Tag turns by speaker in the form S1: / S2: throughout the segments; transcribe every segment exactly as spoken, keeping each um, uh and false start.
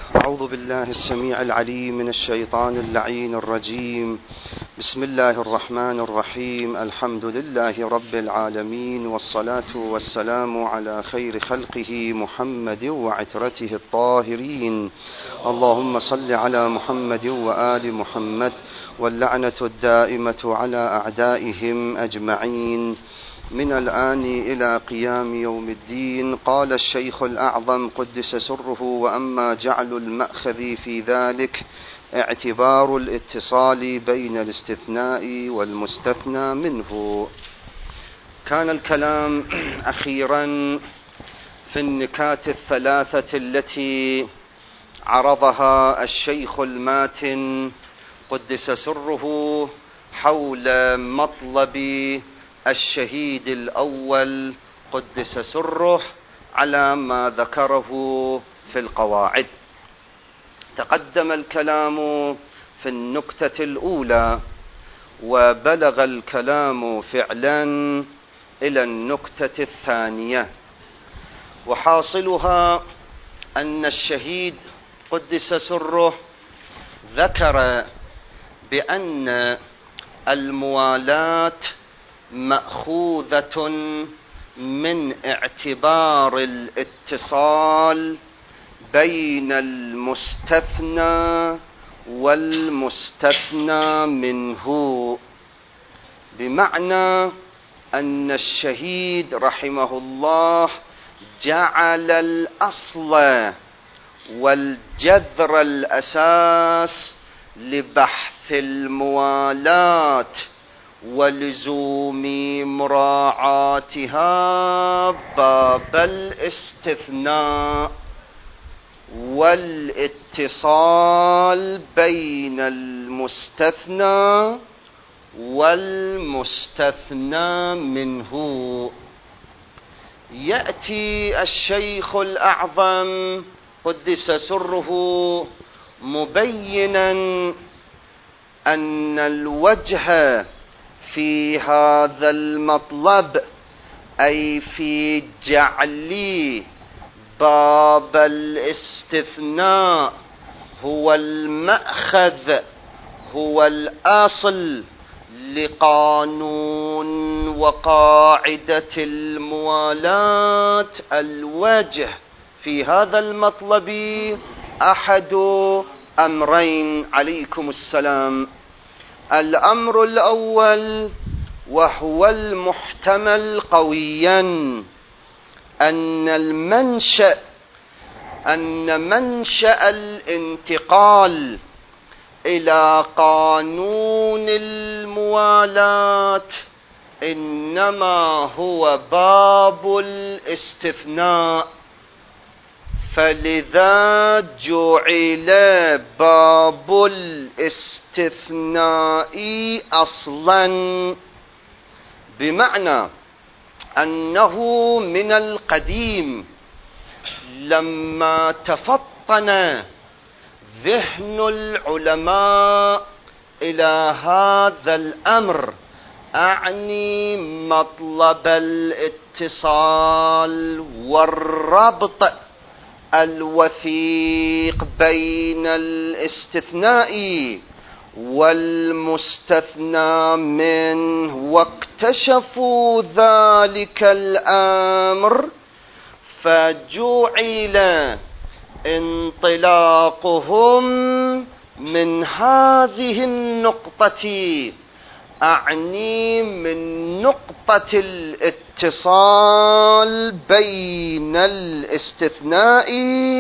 S1: أعوذ بالله السميع العليم من الشيطان اللعين الرجيم. بسم الله الرحمن الرحيم. الحمد لله رب العالمين، والصلاة والسلام على خير خلقه محمد وعترته الطاهرين. اللهم صل على محمد وآل محمد، واللعنة الدائمة على أعدائهم أجمعين من الآن إلى قيام يوم الدين. قال الشيخ الأعظم قدس سره: وأما جعل المأخذ في ذلك اعتبار الاتصال بين الاستثناء والمستثنى منه. كان الكلام أخيرا في النكات الثلاثة التي عرضها الشيخ الماتن قدس سره حول مطلب الشهيد الأول قدس سره على ما ذكره في القواعد. تقدم الكلام في النكتة الأولى، وبلغ الكلام فعلا إلى النكتة الثانية، وحاصلها أن الشهيد قدس سره ذكر بأن الموالاة مأخوذة من اعتبار الاتصال بين المستثنى والمستثنى منه، بمعنى أن الشهيد رحمه الله جعل الأصل والجذر الأساس لبحث الموالاة ولزوم مراعاتها باب الاستثناء والاتصال بين المستثنى والمستثنى منه. يأتي الشيخ الأعظم قدس سره مبينا أن الوجه في هذا المطلب، أي في جعل باب الاستثناء هو المأخذ، هو الأصل لقانون وقاعدة الموالاة. الوجه في هذا المطلب أحد أمرين عليكم السلام. الأمر الأول، وهو المحتمل قويا، أن المنشأ أن منشأ الانتقال إلى قانون الموالاة إنما هو باب الاستثناء، فلذا جعل باب الاستثناء أصلا، بمعنى أنه من القديم لما تفطن ذهن العلماء إلى هذا الأمر، أعني مطلب الاتصال والربط الوثيق بين الاستثناء والمستثنى منه، واكتشفوا ذلك الأمر، فجعل انطلاقهم من هذه النقطة، أعني من نقطة الاتصال بين الاستثناء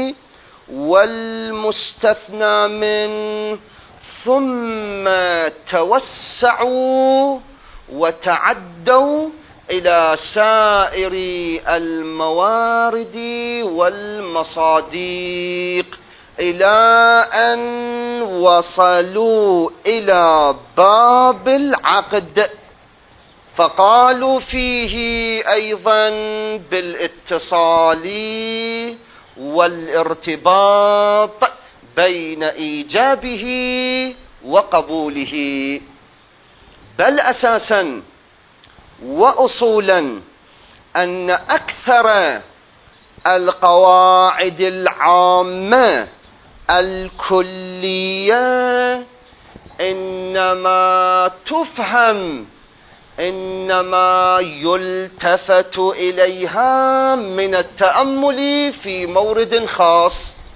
S1: والمستثنى منه، ثم توسعوا وتعدوا إلى سائر الموارد والمصادق، إلى أن وصلوا إلى باب العقد، فقالوا فيه أيضا بالاتصال والارتباط بين إيجابه وقبوله. بل أساسا وأصولا أن أكثر القواعد العامة الكلية إنما تفهم، إنما يلتفت إليها من التأمل في مورد خاص.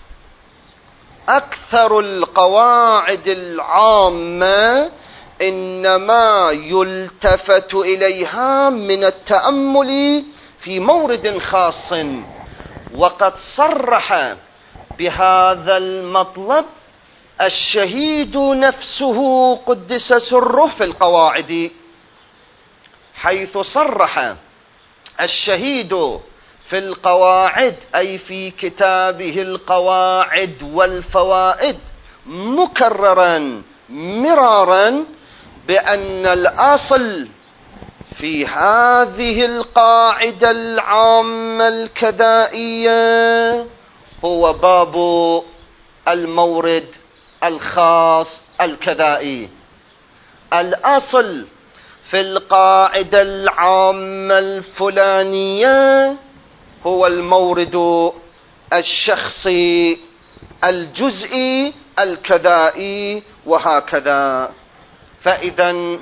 S1: أكثر القواعد العامة إنما يلتفت إليها من التأمل في مورد خاص. وقد صرح بهذا المطلب الشهيد نفسه قدس سره في القواعد، حيث صرح الشهيد في القواعد، أي في كتابه القواعد والفوائد، مكررا مرارا بأن الأصل في هذه القاعدة العامة الكذائية هو باب المورد الخاص الكذائي. الأصل في القاعدة العامة الفلانية هو المورد الشخصي الجزئي الكذائي، وهكذا. فإذا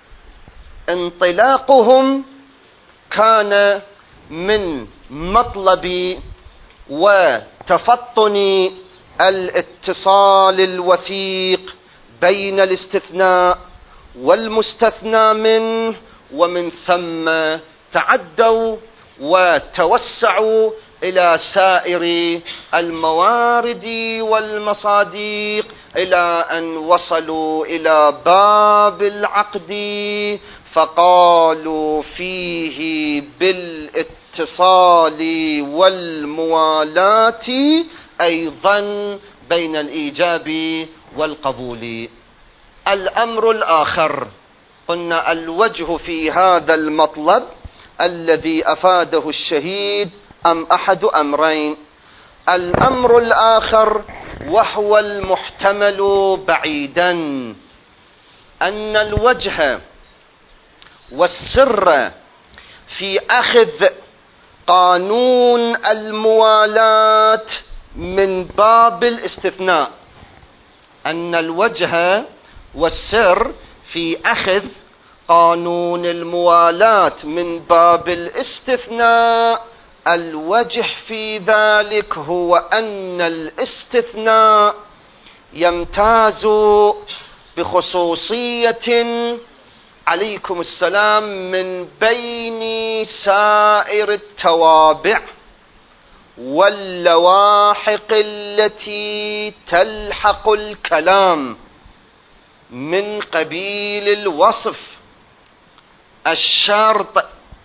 S1: انطلاقهم كان من مطلب وتفطن الاتصال الوثيق بين الاستثناء والمستثنى منه، ومن ثم تعدوا وتوسعوا إلى سائر الموارد والمصادق، إلى أن وصلوا إلى باب العقد، فقالوا فيه بالاتصال والموالاة أيضا بين الإيجاب والقبول. الأمر الآخر، قلنا الوجه في هذا المطلب الذي أفاده الشهيد أم أحد أمرين. الأمر الآخر وهو المحتمل بعيدا، أن الوجه والسر في أخذ قانون الموالاة من باب الاستثناء، أن الوجه والسر في أخذ قانون الموالاة من باب الاستثناء، الوجه في ذلك هو أن الاستثناء يمتاز بخصوصية عليكم السلام من بين سائر التوابع واللواحق التي تلحق الكلام من قبيل الوصف، الشرط،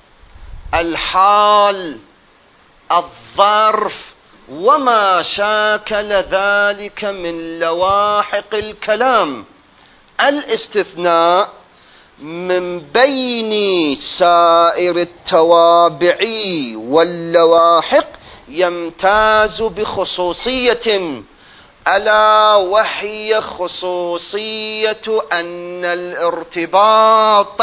S1: الحال، الظرف، وما شاكل ذلك من لواحق الكلام. الاستثناء من بين سائر التوابع واللواحق يمتاز بخصوصية، ألا وهي خصوصية أن الارتباط،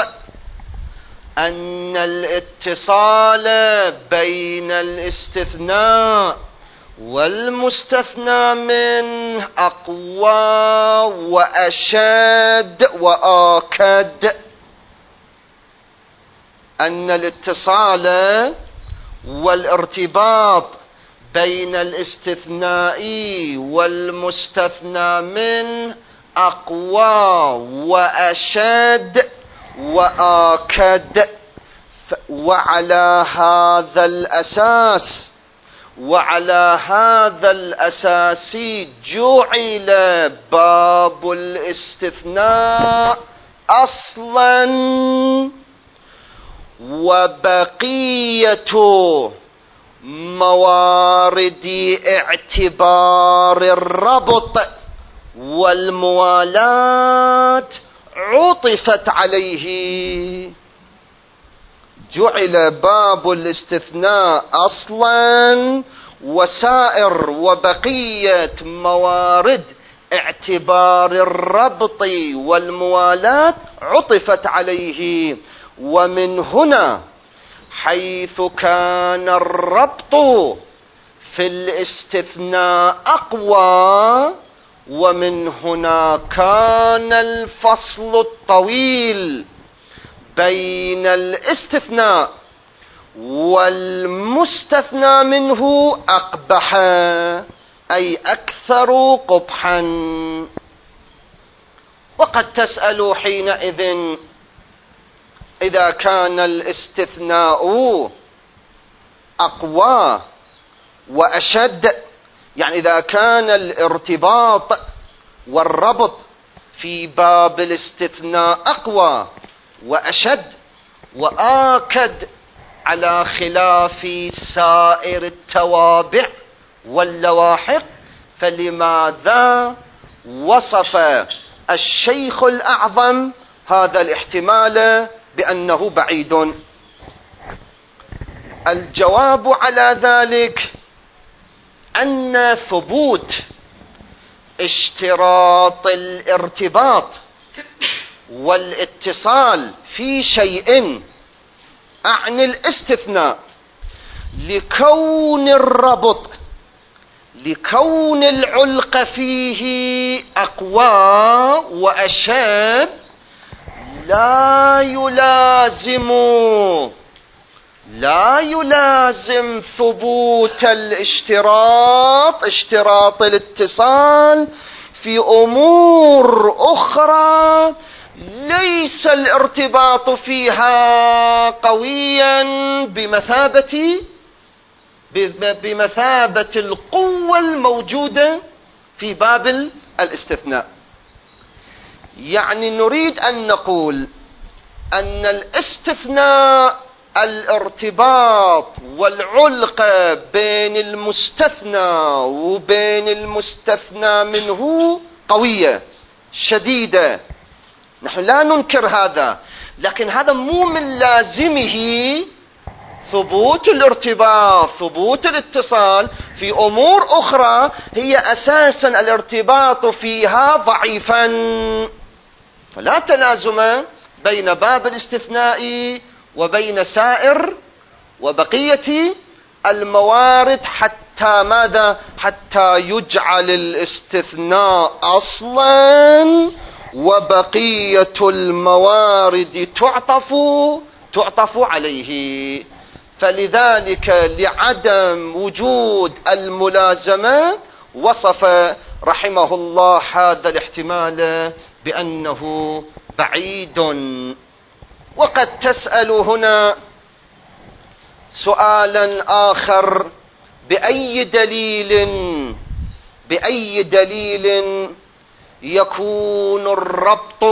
S1: أن الاتصال بين الاستثناء والمستثنى منه أقوى وأشد وآكد، أن الاتصال والارتباط بين الاستثناء والمستثنى منه أقوى وأشد وآكد. وعلى هذا الأساس وعلى هذا الأساس جعل باب الاستثناء أصلا، وبقية موارد اعتبار الربط والموالاة عطفت عليه. جعل باب الاستثناء أصلا، وسائر وبقية موارد اعتبار الربط والموالاة عطفت عليه. ومن هنا حيث كان الربط في الاستثناء أقوى، ومن هنا كان الفصل الطويل بين الاستثناء والمستثنى منه أقبح، أي أكثر قبحا. وقد تسأل حينئذ إذا كان الاستثناء أقوى وأشد، يعني إذا كان الارتباط والربط في باب الاستثناء أقوى وأشد وآكد على خلاف سائر التوابع واللواحق، فلماذا وصف الشيخ الأعظم هذا الاحتمال بأنه بعيد؟ الجواب على ذلك أن ثبوت اشتراط الارتباط والاتصال في شيء أعني الاستثناء لكون الربط لكون العلق فيه أقوى وأشد لا يلازم لا يلازم ثبوت الاشتراط اشتراط الاتصال في أمور أخرى ليس الارتباط فيها قويا بمثابة بمثابة القوة الموجودة في باب الاستثناء. يعني نريد أن نقول أن الاستثناء الارتباط والعلق بين المستثنى وبين المستثنى منه قوية شديدة، نحن لا ننكر هذا، لكن هذا مو من لازمه ثبوت الارتباط ثبوت الاتصال في أمور أخرى هي أساسا الارتباط فيها ضعيفا. فلا تلازم بين باب الاستثناء وبين سائر وبقية الموارد حتى ماذا؟ حتى يجعل الاستثناء أصلا وبقية الموارد تعطف تعطف عليه. فلذلك لعدم وجود الملازمة وصف رحمه الله هذا الاحتمال بأنه بعيد. وقد تسأل هنا سؤالا آخر: بأي دليل بأي دليل يكون الربط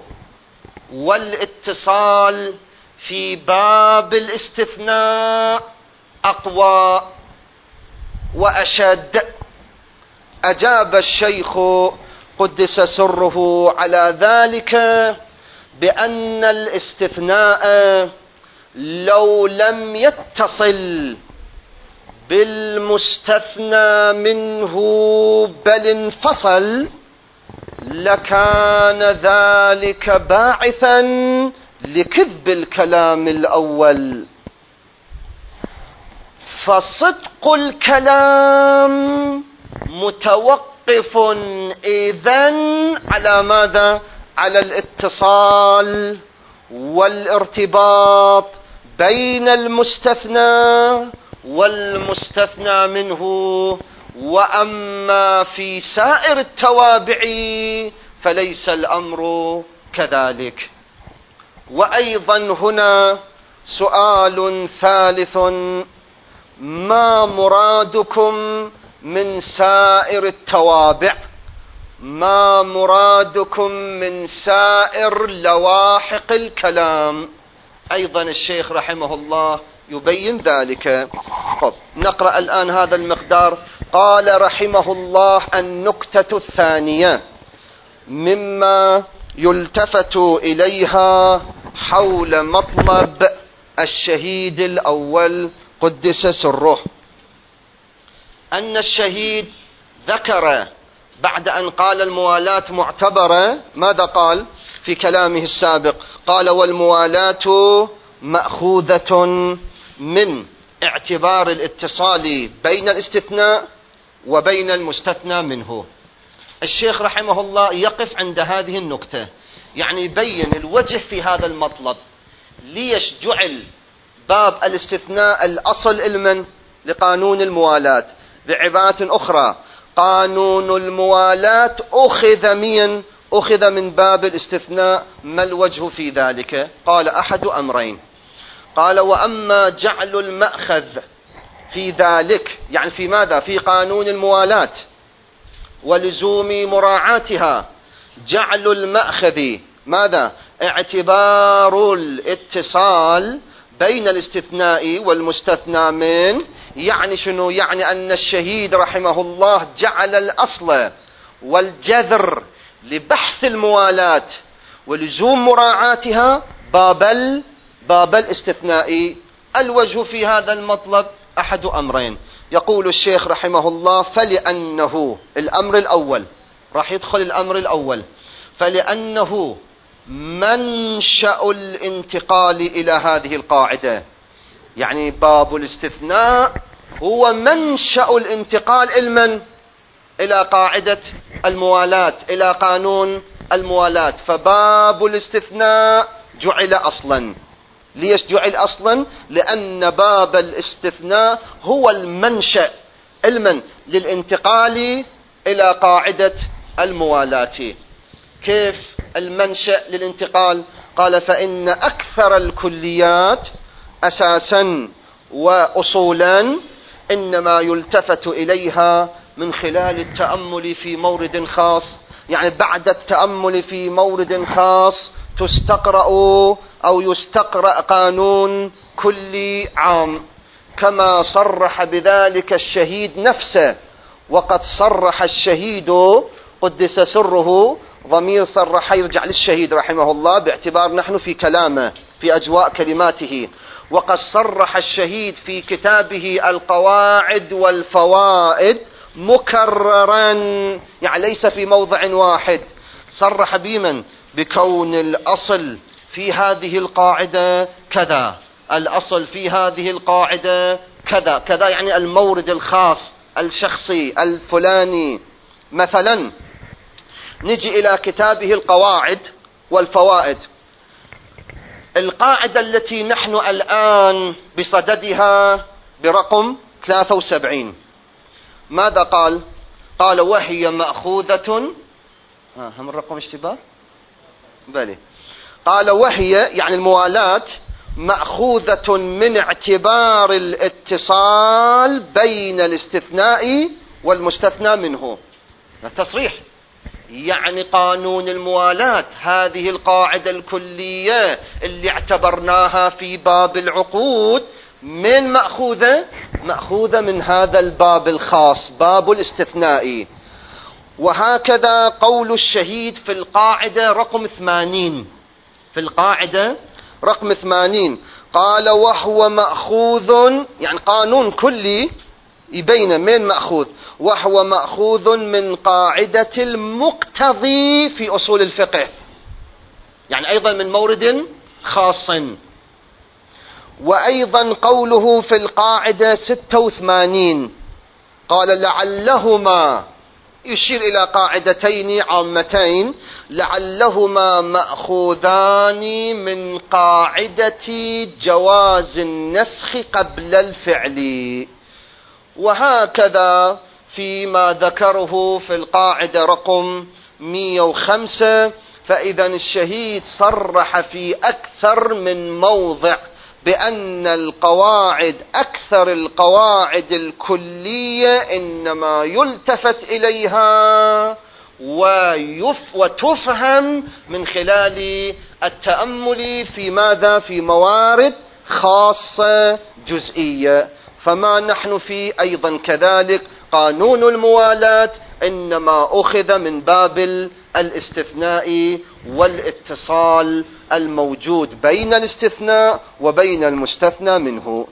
S1: والاتصال في باب الاستثناء أقوى وأشد؟ أجاب الشيخ قدس سره على ذلك بأن الاستثناء لو لم يتصل بالمستثنى منه بل انفصل لكان ذلك باعثا لكذب الكلام الأول. فصدق الكلام متوقف إذن على ماذا؟ على الاتصال والارتباط بين المستثنى والمستثنى منه. وأما في سائر التوابع فليس الأمر كذلك. وأيضا هنا سؤال ثالث: ما مرادكم من سائر التوابع؟ ما مرادكم من سائر لواحق الكلام؟ أيضا الشيخ رحمه الله يبين ذلك. طب نقرأ الآن هذا المقدار. قال رحمه الله: النكتة الثانية مما يلتفت إليها حول مطلب الشهيد الأول قدس سره، أن الشهيد ذكر بعد أن قال الموالاة معتبرة ماذا قال في كلامه السابق؟ قال: والموالاة مأخوذة من اعتبار الاتصال بين الاستثناء وبين المستثنى منه. الشيخ رحمه الله يقف عند هذه النقطة، يعني يبين الوجه في هذا المطلب. ليش جعل باب الاستثناء الأصل علما لقانون الموالاة؟ بعبارة أخرى، قانون الموالاة أخذ من أخذ من باب الاستثناء. ما الوجه في ذلك؟ قال أحد أمرين. قال: وأما جعل المأخذ في ذلك، يعني في ماذا؟ في قانون الموالاة ولزوم مراعاتها، جعل المأخذ ماذا؟ اعتبار الاتصال بين الاستثناء والمستثنى منه. يعني شنو؟ يعني أن الشهيد رحمه الله جعل الأصل والجذر لبحث الموالاة ولزوم مراعاتها باب باب الاستثناء. الوجه في هذا المطلب أحد أمرين. يقول الشيخ رحمه الله: فلأنه الأمر الأول، راح يدخل الأمر الأول، فلأنه منشأ الانتقال إلى هذه القاعدة. يعني باب الاستثناء هو منشأ الانتقال علما إلى قاعدة الموالاة، إلى قانون الموالاة. فباب الاستثناء جعل أصلا. ليش جعل أصلا؟ لأن باب الاستثناء هو المنشأ علما للانتقال إلى قاعدة الموالاة. كيف المنشأ للانتقال؟ قال: فإن أكثر الكليات أساسا وأصولا إنما يلتفت إليها من خلال التأمل في مورد خاص. يعني بعد التأمل في مورد خاص تستقرأ أو يستقرأ قانون كلي عام، كما صرح بذلك الشهيد نفسه. وقد صرح الشهيد قدس سره، ضمير صرح يرجع للشهيد رحمه الله باعتبار نحن في كلامه في أجواء كلماته. وقد صرح الشهيد في كتابه القواعد والفوائد مكررا، يعني ليس في موضع واحد، صرح بمن؟ بكون الأصل في هذه القاعدة كذا، الأصل في هذه القاعدة كذا كذا، يعني المورد الخاص الشخصي الفلاني. مثلا نجي إلى كتابه القواعد والفوائد، القاعدة التي نحن الآن بصددها برقم ثلاثة وسبعين، ماذا قال؟ قال: وهي مأخوذة ها هم الرقم اشتباه بلي. قال: وهي يعني الموالاة مأخوذة من اعتبار الاتصال بين الاستثناء والمستثنى منه. التصريح يعني قانون الموالاة، هذه القاعدة الكلية اللي اعتبرناها في باب العقود، من مأخوذة؟ مأخوذة من هذا الباب الخاص، باب الاستثناء. وهكذا قول الشهيد في القاعدة رقم ثمانين، في القاعدة رقم ثمانين قال: وهو مأخوذ، يعني قانون كلي يبين من مأخوذ، وهو مأخوذ من قاعدة المقتضي في أصول الفقه، يعني أيضا من مورد خاص. وأيضا قوله في القاعدة ستة وثمانين قال: لعلهما، يشير إلى قاعدتين عامتين، لعلهما مأخوذان من قاعدة جواز النسخ قبل الفعل. وهكذا فيما ذكره في القاعدة رقم مئة وخمسة، فإذا الشهيد صرح في أكثر من موضع بأن القواعد، أكثر القواعد الكلية إنما يلتفت إليها ويف وتفهم من خلال التأمل في ماذا؟ في موارد خاصة جزئية. فما نحن فيه أيضا كذلك قانون الموالاة إنما أخذ من باب الاستثناء والاتصال الموجود بين الاستثناء وبين المستثنى منه.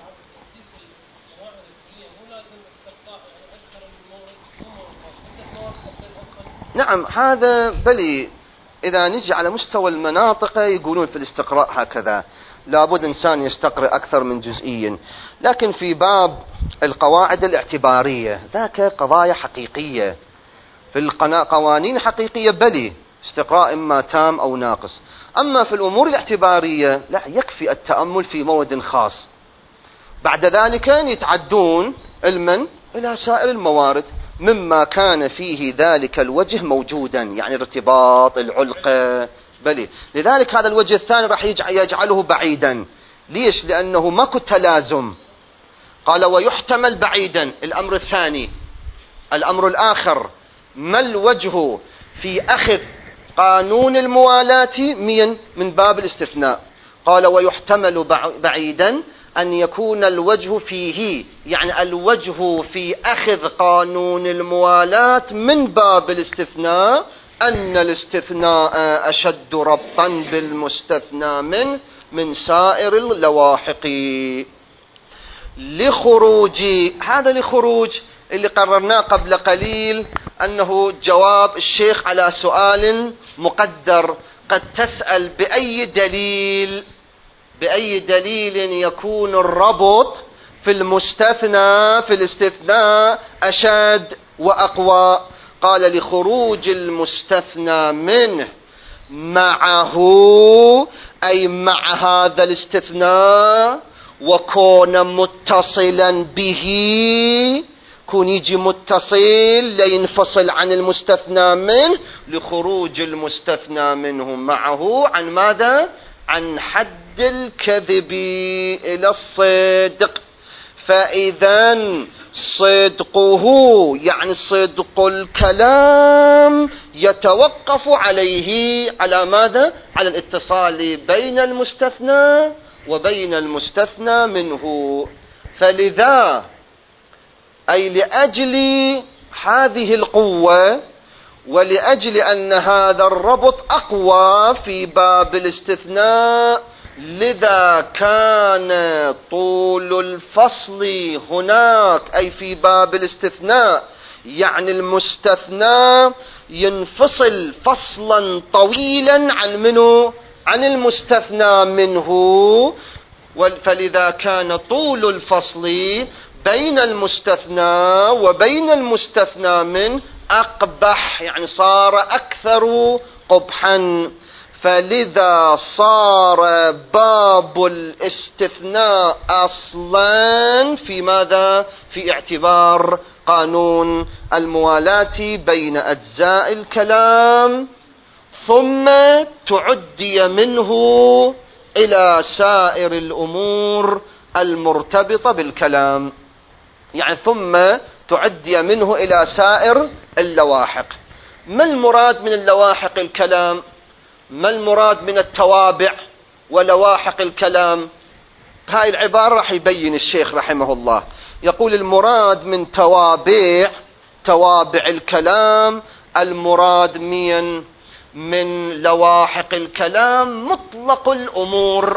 S1: نعم هذا بلي، إذا نجي على مستوى المناطق يقولون في الاستقراء هكذا، لابد إنسان يستقرئ أكثر من جزئيا. لكن في باب القواعد الاعتبارية ذاك قضايا حقيقية، في القوانين حقيقية بلي استقراء إما تام أو ناقص. أما في الأمور الاعتبارية لا، يكفي التأمل في مورد خاص، بعد ذلك يتعدون المن إلى سائر الموارد مما كان فيه ذلك الوجه موجودا، يعني الارتباط، العلقة، بلي. لذلك هذا الوجه الثاني راح يجعله بعيدا. ليش؟ لأنه ماكو تلازم. قال ويحتمل بعيدا. الأمر الثاني، الأمر الآخر، ما الوجه في أخذ قانون الموالاة من من باب الاستثناء؟ قال ويحتمل بعيدا أن يكون الوجه فيه، يعني الوجه في أخذ قانون الموالاة من باب الاستثناء أن الاستثناء أشد ربطا بالمستثنى من من سائر اللواحق. لخروج هذا لخروج اللي قررناه قبل قليل أنه جواب الشيخ على سؤال مقدر. قد تسأل بأي دليل بأي دليل يكون الربط في المستثنى في الاستثناء أشد وأقوى؟ قال لخروج المستثنى منه معه، أي مع هذا الاستثناء، وكون متصلا به، كون يجي متصل لينفصل عن المستثنى منه. لخروج المستثنى منه معه عن ماذا؟ عن حد الكذب إلى الصدق. فإذا صدقه يعني صدق الكلام يتوقف عليه على ماذا؟ على الاتصال بين المستثنى وبين المستثنى منه. فلذا أي لأجل هذه القوة ولأجل أن هذا الربط أقوى في باب الاستثناء، لذا كان طول الفصل هناك أي في باب الاستثناء، يعني المستثنى ينفصل فصلا طويلا عن منه؟ عن المستثنى منه. فلذا كان طول الفصل بين المستثنى وبين المستثنى منه أقبح، يعني صار أكثر قبحا. فلذا صار باب الاستثناء أصلا في ماذا؟ في اعتبار قانون الموالاة بين أجزاء الكلام، ثم تعدي منه إلى سائر الأمور المرتبطة بالكلام، يعني ثم تعدي منه إلى سائر اللواحق. ما المراد من اللواحق الكلام؟ ما المراد من التوابع ولواحق الكلام؟ هاي العبارة راح يبين الشيخ رحمه الله. يقول المراد من توابع توابع الكلام، المراد من من لواحق الكلام مطلق الأمور.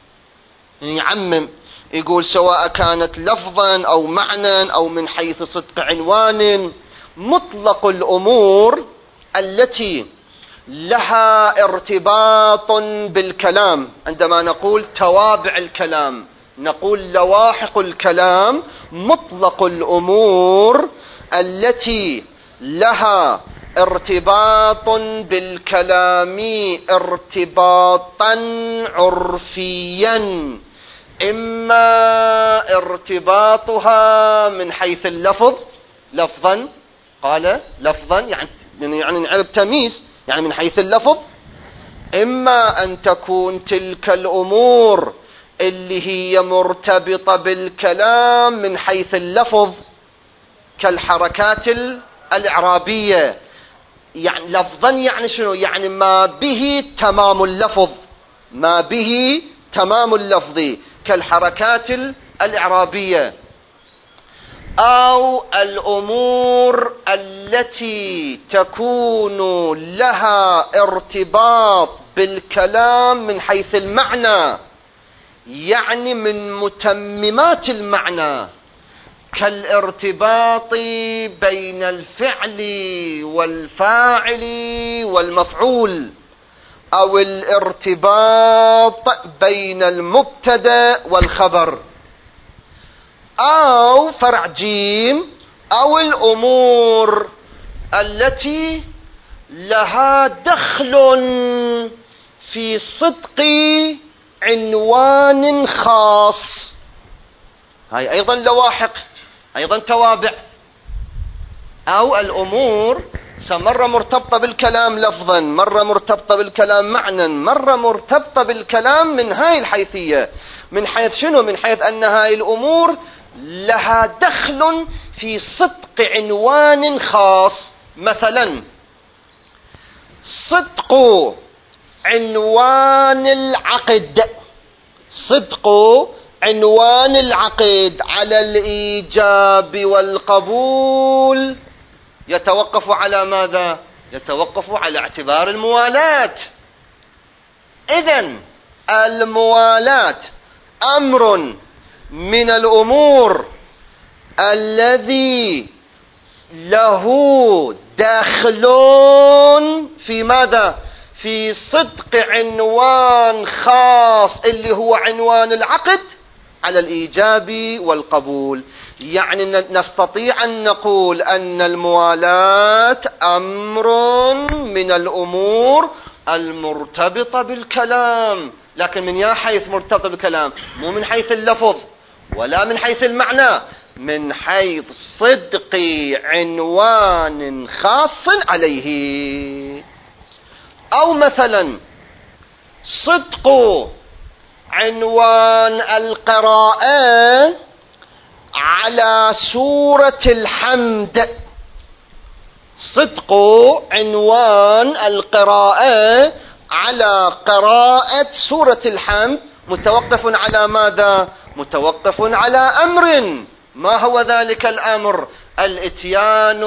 S1: يعمم، يقول سواء كانت لفظا أو معنى أو من حيث صدق عنوان، مطلق الأمور التي لها ارتباط بالكلام. عندما نقول توابع الكلام نقول لواحق الكلام مطلق الأمور التي لها ارتباط بالكلام ارتباطا عرفيا، إما ارتباطها من حيث اللفظ لفظا، قال لفظا يعني يعني نعرف تمييز، يعني من حيث اللفظ، إما أن تكون تلك الأمور اللي هي مرتبطة بالكلام من حيث اللفظ كالحركات الإعرابية. يعني لفظا يعني شنو؟ يعني ما به تمام اللفظ، ما به تمام اللفظ كالحركات الإعرابية. أو الأمور التي تكون لها ارتباط بالكلام من حيث المعنى، يعني من متممات المعنى، كالارتباط بين الفعل والفاعل والمفعول، أو الارتباط بين المبتدأ والخبر، أو فرع جيم أو الأمور التي لها دخل في صدق عنوان خاص. هاي أيضا لواحق، أيضا توابع. أو الأمور مرة مرتبطة بالكلام لفظا، مرة مرتبطة بالكلام معنى، مرة مرتبطة بالكلام من هاي الحيثية. من حيث شنو؟ من حيث أن هاي الأمور لها دخل في صدق عنوان خاص. مثلا صدق عنوان العقد، صدق عنوان العقد على الإيجاب والقبول يتوقف على ماذا؟ يتوقف على اعتبار الموالاة. إذن الموالاة أمر من الأمور الذي له دخل في ماذا؟ في صدق عنوان خاص اللي هو عنوان العقد على الإيجاب والقبول. يعني نستطيع أن نقول أن الموالاة أمر من الأمور المرتبطة بالكلام، لكن من يا حيث مرتبطة بالكلام؟ مو من حيث اللفظ ولا من حيث المعنى، من حيث صدق عنوان خاص عليه. أو مثلا صدق عنوان القراءة على سورة الحمد، صدق عنوان القراءة على قراءة سورة الحمد متوقف على ماذا؟ متوقف على أمر. ما هو ذلك الأمر؟ الإتيان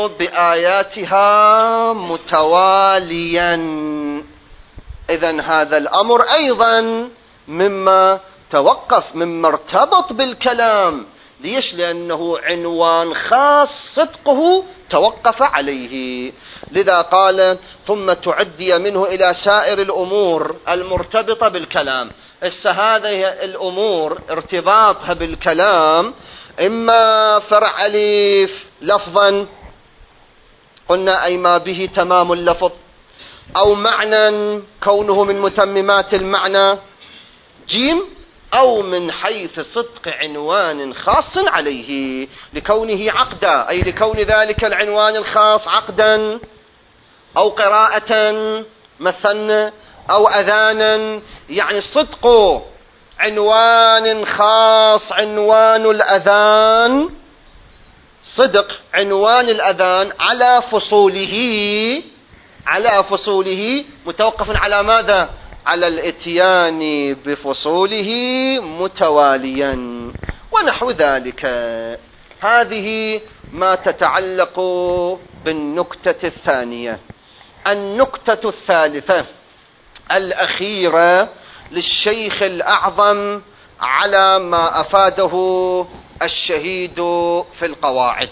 S1: بآياتها متواليا. إذن هذا الأمر أيضا مما توقف، مما ارتبط بالكلام. ليش؟ لأنه عنوان خاص صدقه توقف عليه. لذا قال ثم تعدي منه إلى سائر الأمور المرتبطة بالكلام. إس هذه الأمور ارتباطها بالكلام إما فرع أليف لفظا قلنا أي ما به تمام اللفظ، أو معنى كونه من متممات المعنى جيم، أو من حيث صدق عنوان خاص عليه لكونه عقدا، أي لكون ذلك العنوان الخاص عقدا أو قراءة مثنى أو أذانا. يعني صدق عنوان خاص، عنوان الأذان، صدق عنوان الأذان على فصوله، على فصوله متوقف على ماذا؟ على الاتيان بفصوله متواليا ونحو ذلك. هذه ما تتعلق بالنكتة الثانية. النكتة الثالثة الأخيرة للشيخ الأعظم على ما أفاده الشهيد في القواعد.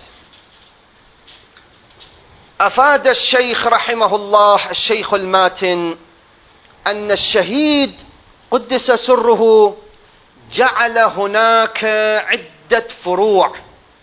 S1: أفاد الشيخ رحمه الله الشيخ الماتن أن الشهيد قدس سره جعل هناك عدة فروع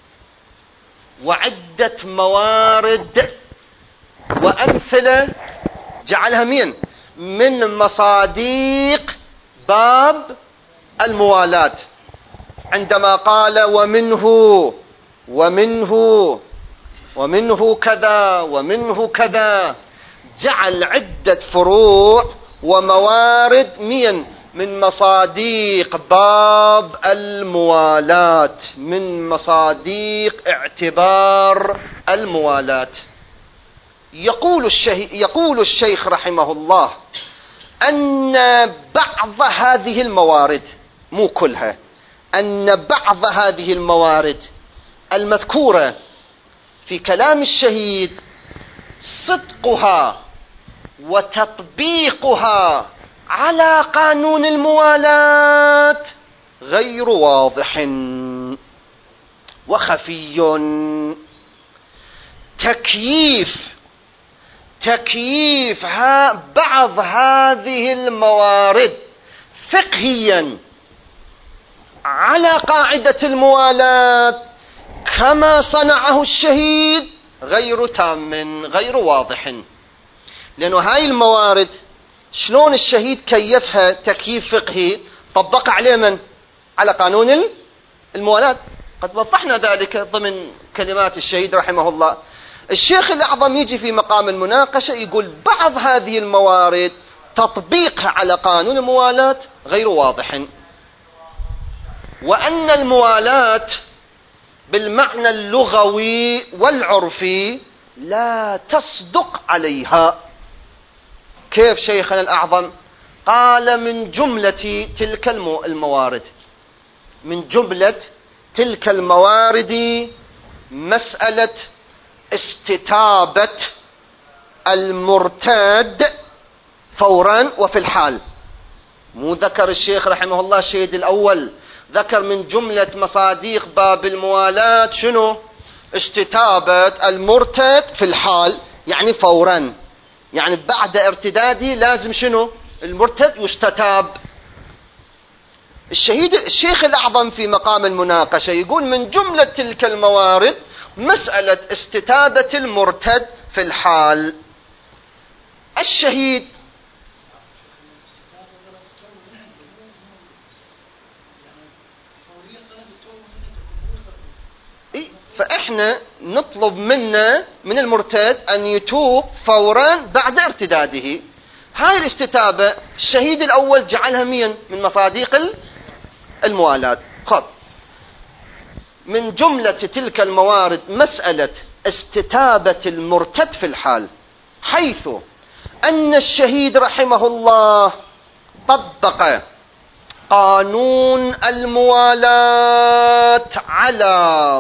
S1: وعدة موارد وأمثلة جعلها من من مصاديق باب الموالاة، عندما قال ومنه ومنه ومنه كذا ومنه كذا، جعل عدة فروع وموارد من من مصاديق باب الموالاة، من مصاديق اعتبار الموالاة. يقول الشيخ, يقول الشيخ رحمه الله أن بعض هذه الموارد، مو كلها، أن بعض هذه الموارد المذكورة في كلام الشهيد صدقها وتطبيقها على قانون الموالاة غير واضح وخفي. تكييف تكييف بعض هذه الموارد فقهيا على قاعدة الموالاة كما صنعه الشهيد غير تام غير واضح. لأنه هاي الموارد شلون الشهيد كيفها تكييف فقهي طبق عليه من؟ على قانون الموالاة. قد وضحنا ذلك ضمن كلمات الشهيد رحمه الله. الشيخ الأعظم يجي في مقام المناقشة يقول بعض هذه الموارد تطبيقها على قانون الموالاة غير واضح، وأن الموالاة بالمعنى اللغوي والعرفي لا تصدق عليها. كيف شيخنا الأعظم؟ قال من جملة تلك الموارد من جملة تلك الموارد مسألة استتابة المرتد فورا وفي الحال. مو ذكر الشيخ رحمه الله الشهيد الأول، ذكر من جملة مصاديق باب الموالاة شنو؟ استتابة المرتد في الحال، يعني فورا، يعني بعد ارتداده لازم شنو؟ المرتد يستتاب. الشهيد الشيخ الأعظم في مقام المناقشة يقول من جملة تلك الموارد مسألة استتابة المرتد في الحال. الشهيد فإحنا نطلب منا من المرتد أن يتوب فورا بعد ارتداده. هاي الاستتابة الشهيد الأول جعلها مين؟ من مصاديق الموالاة. خب من جملة تلك الموارد مسألة استتابة المرتد في الحال، حيث أن الشهيد رحمه الله طبق قانون الموالاة على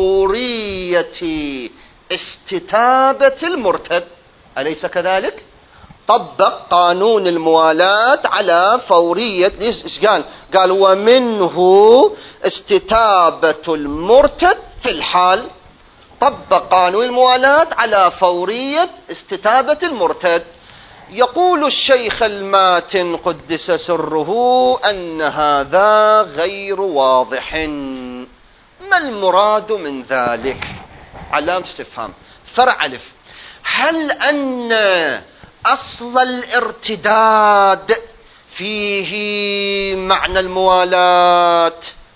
S1: فورية استتابة المرتد، أليس كذلك؟ طبق قانون الموالاة على فورية، ليش قال؟ قال ومنه استتابة المرتد في الحال. طبق قانون الموالاة على فورية استتابة المرتد. يقول الشيخ الماتن قدس سره أن هذا غير واضح. ما المراد من ذلك؟ علامة استفهام. فرع ألف. هل أن أصل الارتداد فيه معنى الموالاة؟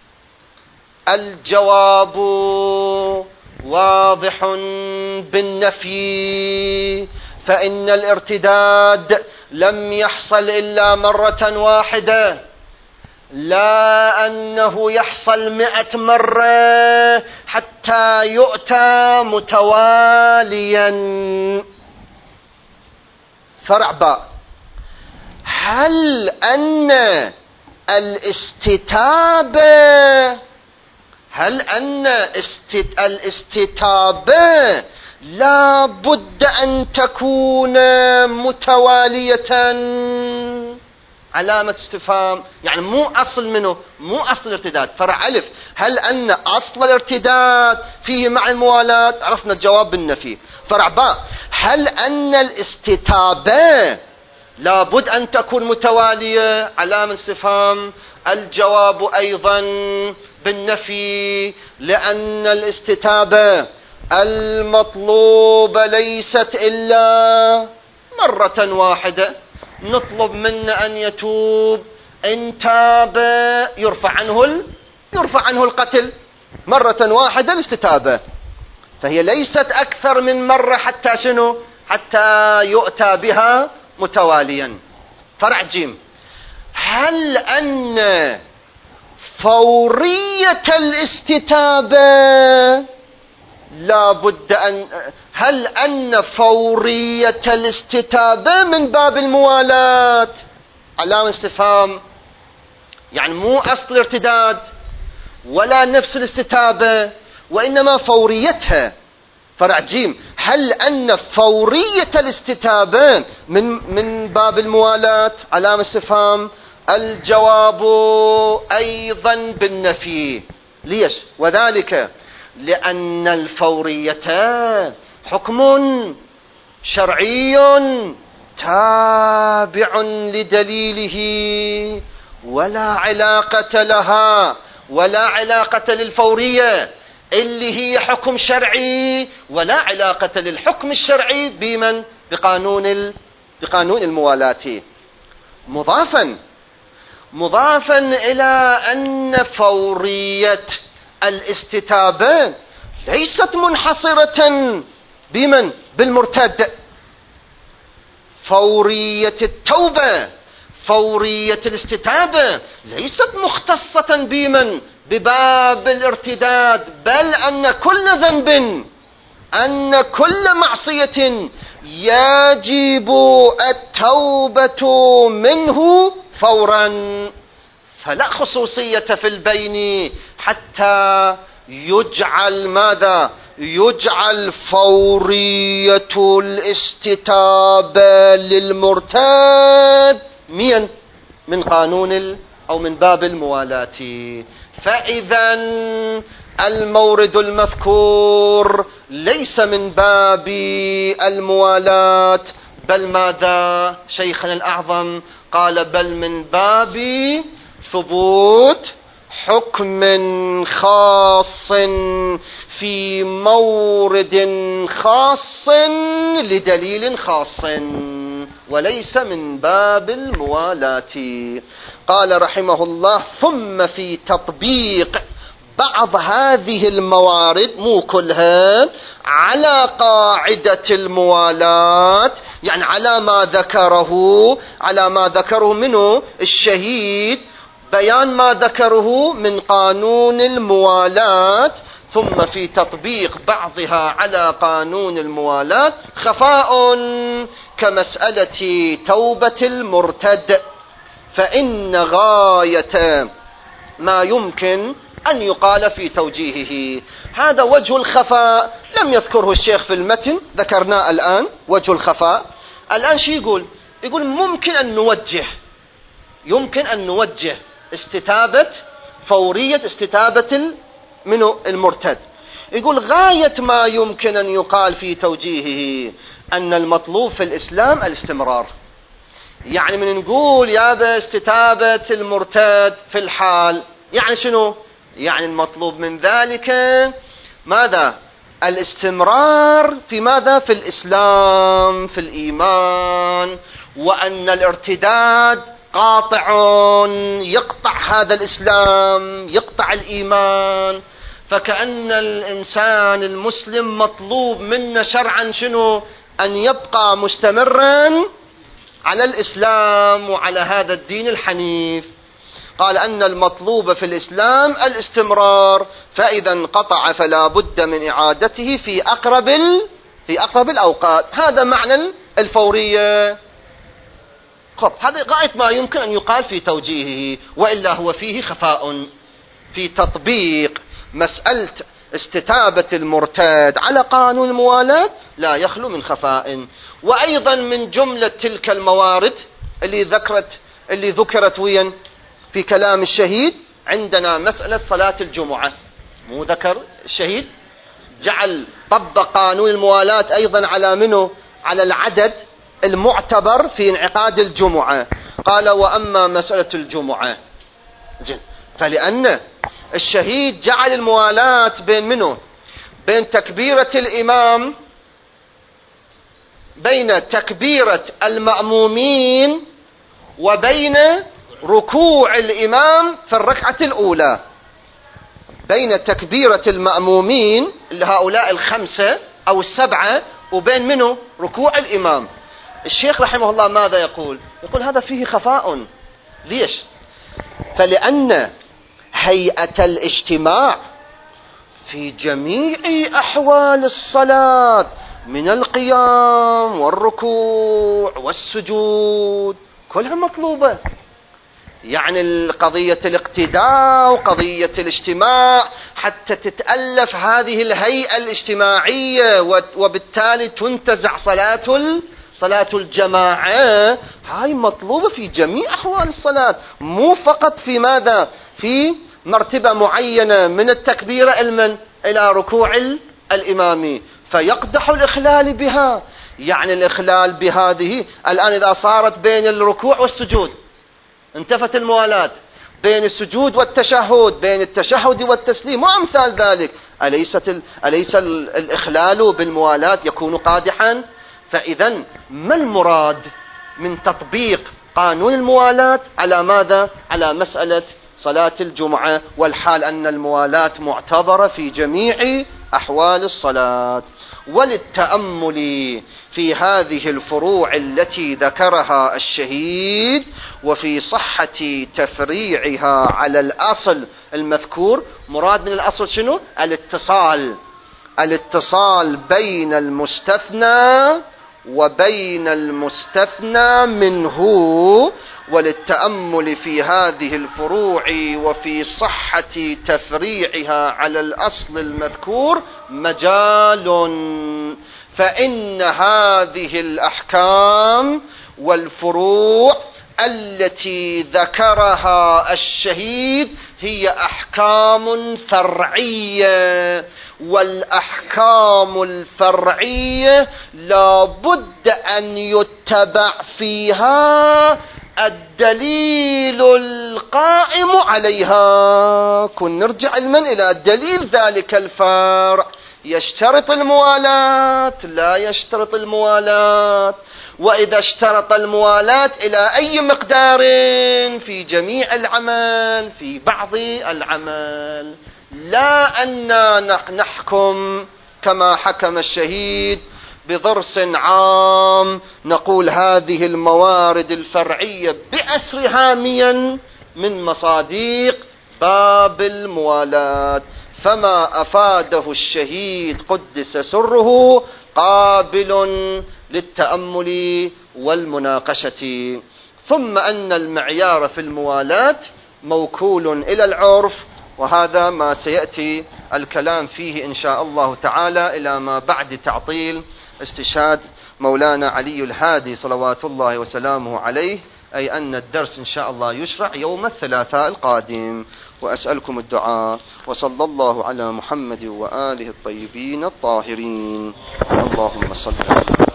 S1: الجواب واضح بالنفي، فإن الارتداد لم يحصل إلا مرة واحدة، لا أنه يحصل مئة مرة حتى يؤتى متواليا. فرع باء. هل أن الاستتابة هل أن استت... الاستتابة لا بد أن تكون متوالية؟ علامة استفهام، يعني مو أصل منه، مو أصل الارتداد. فرع ألف. هل أن أصل الارتداد فيه مع الموالاة؟ عرفنا الجواب بالنفي. فرع باء. هل أن الاستتابة لابد أن تكون متوالية؟ علامة استفهام. الجواب أيضا بالنفي، لأن الاستتابة المطلوبة ليست إلا مرة واحدة. نطلب منه أن يتوب، إن تاب يرفع عنه ال... يرفع عنه القتل. مرة واحدة الاستتابة، فهي ليست أكثر من مرة حتى شنو؟ حتى يؤتى بها متواليا. فرع جيم. هل أن فورية الاستتابة لا بد أن هل أن فورية الاستتابة من باب الموالاة؟ علامة استفهام. يعني مو أصل الارتداد ولا نفس الاستتابة، وإنما فوريتها. فرع جيم. هل أن فورية الاستتابة من من باب الموالاة؟ علامة استفهام. الجواب أيضا بالنفي. ليش؟ وذلك لأن الفورية حكم شرعي تابع لدليله ولا علاقة لها، ولا علاقة للفورية اللي هي حكم شرعي، ولا علاقة للحكم الشرعي بمن بقانون بقانون الموالاة. مضافا مضافا إلى أن فورية الاستتابة ليست منحصرة بمن بالمرتد. فورية التوبة، فورية الاستتابة ليست مختصة بمن بباب الارتداد، بل أن كل ذنب، أن كل معصية يجب التوبة منه فورا، فلا خصوصية في البين حتى يجعل ماذا؟ يجعل فورية الاستتابة للمرتد من من قانون أو من باب الموالاة. فإذا المورد المذكور ليس من باب الموالاة، بل ماذا شيخنا الأعظم قال؟ بل من باب ثبوت حكم خاص في مورد خاص لدليل خاص، وليس من باب الموالاة. قال رحمه الله: ثم في تطبيق بعض هذه الموارد، مو كلها، على قاعدة الموالاة، يعني على ما ذكره على ما ذكره منه الشهيد، بيان ما ذكره من قانون الموالاة. ثم في تطبيق بعضها على قانون الموالاة خفاء كمسألة توبة المرتد، فإن غاية ما يمكن أن يقال في توجيهه هذا وجه الخفاء، لم يذكره الشيخ في المتن، ذكرناه الآن. وجه الخفاء الآن شو يقول؟ يقول ممكن أن نوجه يمكن أن نوجه استتابة، فورية استتابة منه المرتد. يقول غاية ما يمكن أن يقال في توجيهه أن المطلوب في الإسلام الاستمرار. يعني من نقول يا استتابة المرتد في الحال، يعني شنو؟ يعني المطلوب من ذلك ماذا؟ الاستمرار في ماذا؟ في الإسلام، في الإيمان، وأن الارتداد قاطع يقطع هذا الإسلام، يقطع الإيمان. فكأن الإنسان المسلم مطلوب منا شرعا شنو؟ أن يبقى مستمرا على الإسلام وعلى هذا الدين الحنيف. قال أن المطلوب في الإسلام الاستمرار، فإذا انقطع فلا بد من إعادته في أقرب في أقرب الأوقات. هذا معنى الفورية. خب، هذا غاية ما يمكن أن يقال في توجيهه، وإلا هو فيه خفاء في تطبيق مسألة استتابة المرتد على قانون الموالاة، لا يخلو من خفاء. وأيضا من جملة تلك الموارد اللي ذكرت اللي ذكرت وين في كلام الشهيد، عندنا مسألة صلاة الجمعة. مو ذكر الشهيد جعل طبق قانون الموالاة أيضا على منه؟ على العدد المعتبر في انعقاد الجمعة. قال: وأما مسألة الجمعة فلأن الشهيد جعل الموالاة بين منه؟ بين تكبيرة الإمام، بين تكبيرة المأمومين، وبين ركوع الإمام في الركعة الأولى. بين تكبيرة المأمومين اللي هؤلاء الخمسة أو السبعة، وبين منه؟ ركوع الإمام. الشيخ رحمه الله ماذا يقول؟ يقول هذا فيه خفاء. ليش؟ فلأن هيئة الاجتماع في جميع أحوال الصلاة من القيام والركوع والسجود كلها مطلوبة. يعني قضية الاقتداء وقضية الاجتماع حتى تتألف هذه الهيئة الاجتماعية، وبالتالي تنتزع صلاة صلاة الجماعة، هاي مطلوبة في جميع أحوال الصلاة، مو فقط في ماذا؟ في مرتبة معينة من التكبيرة المن إلى ركوع الإمامي، فيقدح الإخلال بها. يعني الإخلال بهذه الآن إذا صارت بين الركوع والسجود انتفت الموالاة، بين السجود والتشهد، بين التشهد والتسليم وأمثال ذلك، أليست ال... أليس ال... الإخلال بالموالاة يكون قادحا؟ فإذا ما المراد من تطبيق قانون الموالاة على ماذا؟ على مسألة صلاة الجمعة، والحال أن الموالاة معتبرة في جميع أحوال الصلاة. وللتأمل في هذه الفروع التي ذكرها الشهيد وفي صحة تفريعها على الأصل المذكور. مراد من الأصل شنو؟ الاتصال، الاتصال بين المستثنى وبين المستثنى منه. وللتأمل في هذه الفروع وفي صحة تفريعها على الأصل المذكور مجال، فإن هذه الأحكام والفروع التي ذكرها الشهيد هي أحكام فرعية، والأحكام الفرعية لا بد أن يتبع فيها الدليل القائم عليها. كن نرجع علما إلى دليل ذلك الفرع. يشترط الموالاة؟ لا يشترط الموالاة. وإذا اشترط الموالاة إلى أي مقدار؟ في جميع العمل، في بعض العمل. لا أننا نحكم كما حكم الشهيد بضرس عام، نقول هذه الموارد الفرعية بأسر هاميا من مصاديق باب الموالاة. فما أفاده الشهيد قدس سره قابل للتأمل والمناقشة. ثم أن المعيار في الموالاة موكول إلى العرف، وهذا ما سيأتي الكلام فيه إن شاء الله تعالى إلى ما بعد تعطيل استشهاد مولانا علي الهادي صلوات الله وسلامه عليه، أي أن الدرس إن شاء الله يشرع يوم الثلاثاء القادم. وأسألكم الدعاء، وصلى الله على محمد وآله الطيبين الطاهرين. اللهم صل على